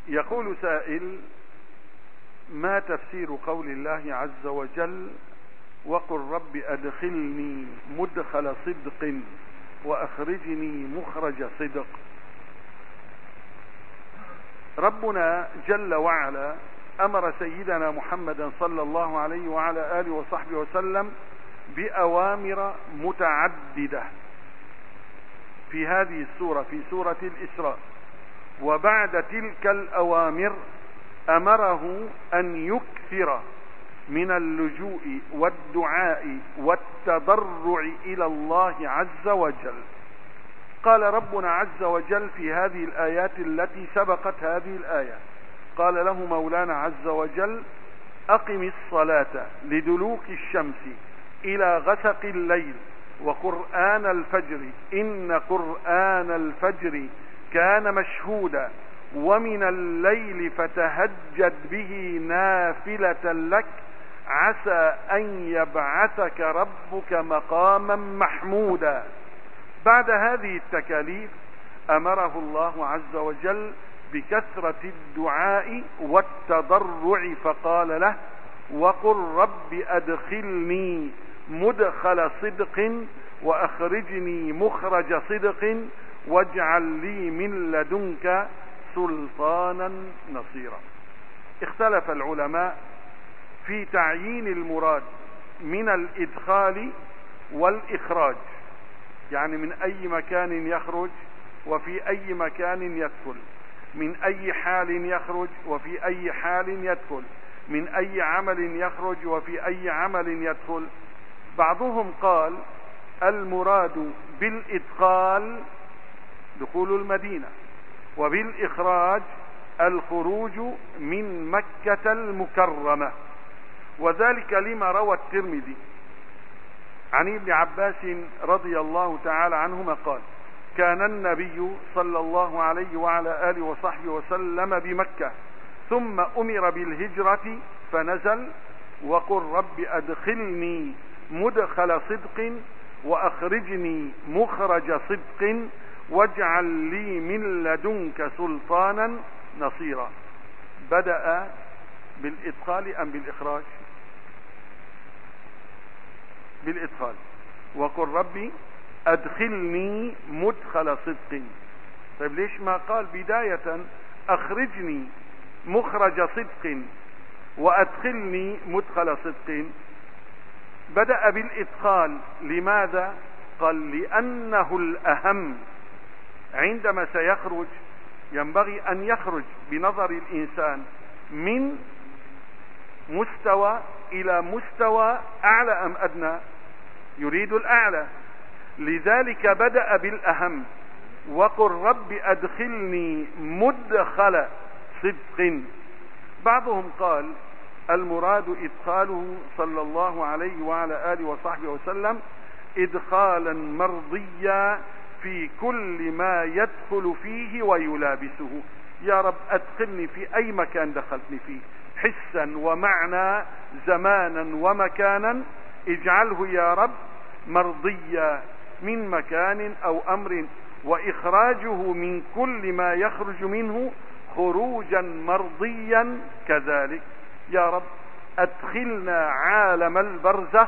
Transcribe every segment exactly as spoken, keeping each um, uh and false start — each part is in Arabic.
يقول سائل: ما تفسير قول الله عز وجل: وقل رب أدخلني مدخل صدق وأخرجني مخرج صدق؟ ربنا جل وعلا أمر سيدنا محمدا صلى الله عليه وعلى آله وصحبه وسلم بأوامر متعددة في هذه السورة، في سورة الإسراء. وبعد تلك الأوامر أمره أن يكثر من اللجوء والدعاء والتضرع إلى الله عز وجل. قال ربنا عز وجل في هذه الآيات التي سبقت هذه الآية، قال له مولانا عز وجل: أقم الصلاة لدلوك الشمس إلى غسق الليل وقرآن الفجر إن قرآن الفجر كان مشهودا ومن الليل فتهجد به نافلة لك عسى أن يبعثك ربك مقاما محمودا. بعد هذه التكاليف أمره الله عز وجل بكثرة الدعاء والتضرع، فقال له: وقل رب أدخلني مدخل صدق وأخرجني مخرج صدق واجعل لي من لدنك سلطانا نصيرا. اختلف العلماء في تعيين المراد من الإدخال والإخراج، يعني من أي مكان يخرج وفي أي مكان يدخل، من أي حال يخرج وفي أي حال يدخل، من أي عمل يخرج وفي أي عمل يدخل. بعضهم قال: المراد بالإدخال دخول المدينة، وبالإخراج الخروج من مكة المكرمة، وذلك لما روى الترمذي عن ابن عباس رضي الله تعالى عنهما قال: كان النبي صلى الله عليه وعلى آله وصحبه وسلم بمكة ثم أمر بالهجرة فنزل: وقل رب أدخلني مدخل صدق وأخرجني مخرج صدق واجعل لي من لدنك سلطانا نصيرا. بدأ بالإدخال أم بالإخراج؟ بالإدخال. وقل ربي أدخلني مدخل صدق. طيب ليش ما قال بداية أخرجني مخرج صدق وأدخلني مدخل صدق؟ بدأ بالإدخال. لماذا؟ قال: لأنه الأهم. عندما سيخرج ينبغي أن يخرج بنظر الإنسان من مستوى إلى مستوى أعلى أم أدنى؟ يريد الأعلى، لذلك بدأ بالأهم: وقل رب أدخلني مدخل صدق. بعضهم قال: المراد إدخاله صلى الله عليه وعلى آله وصحبه وسلم إدخالا مرضيا في كل ما يدخل فيه ويلابسه. يا رب أدخلني في أي مكان دخلتني فيه، حسا ومعنى زمانا ومكانا، اجعله يا رب مرضيا من مكان أو أمر، وإخراجه من كل ما يخرج منه خروجا مرضيا كذلك. يا رب أدخلنا عالم البرزخ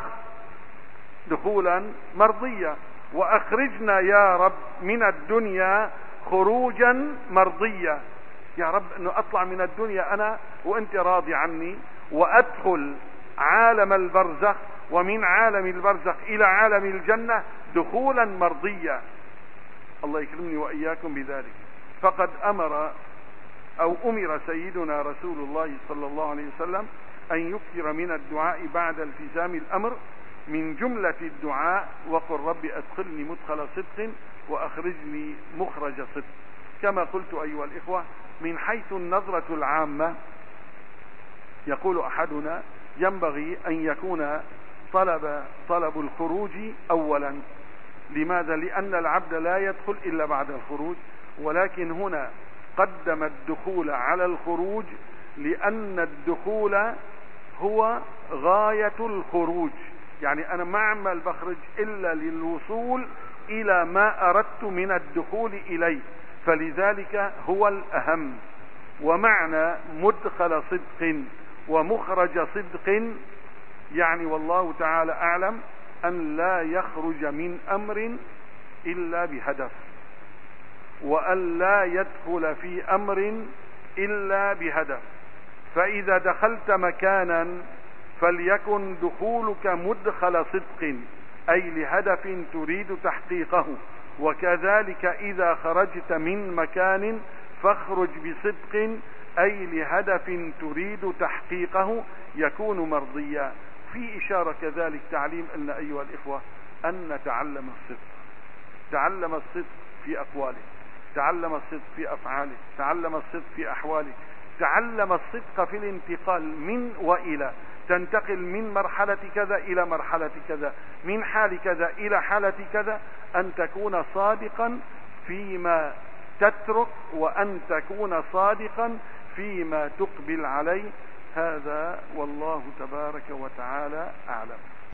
دخولا مرضيا، وأخرجنا يا رب من الدنيا خروجا مرضيا. يا رب أنه أطلع من الدنيا أنا وأنت راضي عني، وأدخل عالم البرزخ، ومن عالم البرزخ إلى عالم الجنة دخولا مرضيا. الله يكرمني وإياكم بذلك. فقد أمر أو أمر سيدنا رسول الله صلى الله عليه وسلم أن يكثر من الدعاء بعد التزام الأمر. من جملة الدعاء: وقل رب أدخلني مدخل صدق وأخرجني مخرج صدق. كما قلت أيها الإخوة، من حيث النظرة العامة يقول أحدنا: ينبغي أن يكون طلب طلب الخروج أولا. لماذا؟ لأن العبد لا يدخل إلا بعد الخروج، ولكن هنا قدم الدخول على الخروج لأن الدخول هو غاية الخروج. يعني أنا ما عمال بخرج إلا للوصول إلى ما أردت من الدخول إليه، فلذلك هو الأهم. ومعنى مدخل صدق ومخرج صدق يعني والله تعالى أعلم أن لا يخرج من أمر إلا بهدف، وأن لا يدخل في أمر إلا بهدف. فإذا دخلت مكانا فليكن دخولك مدخل صدق أي لهدف تريد تحقيقه، وكذلك إذا خرجت من مكان فاخرج بصدق أي لهدف تريد تحقيقه يكون مرضيا. في إشارة كذلك تعليم أن أيها الإخوة أن نتعلم الصدق، تعلم الصدق في أقواله، تعلم الصدق في أفعاله، تعلم الصدق في أحواله، تعلم الصدق في الانتقال من وإلى، تنتقل من مرحلة كذا إلى مرحلة كذا، من حال كذا إلى حالة كذا، أن تكون صادقا فيما تترك وأن تكون صادقا فيما تقبل عليه. هذا والله تبارك وتعالى أعلم.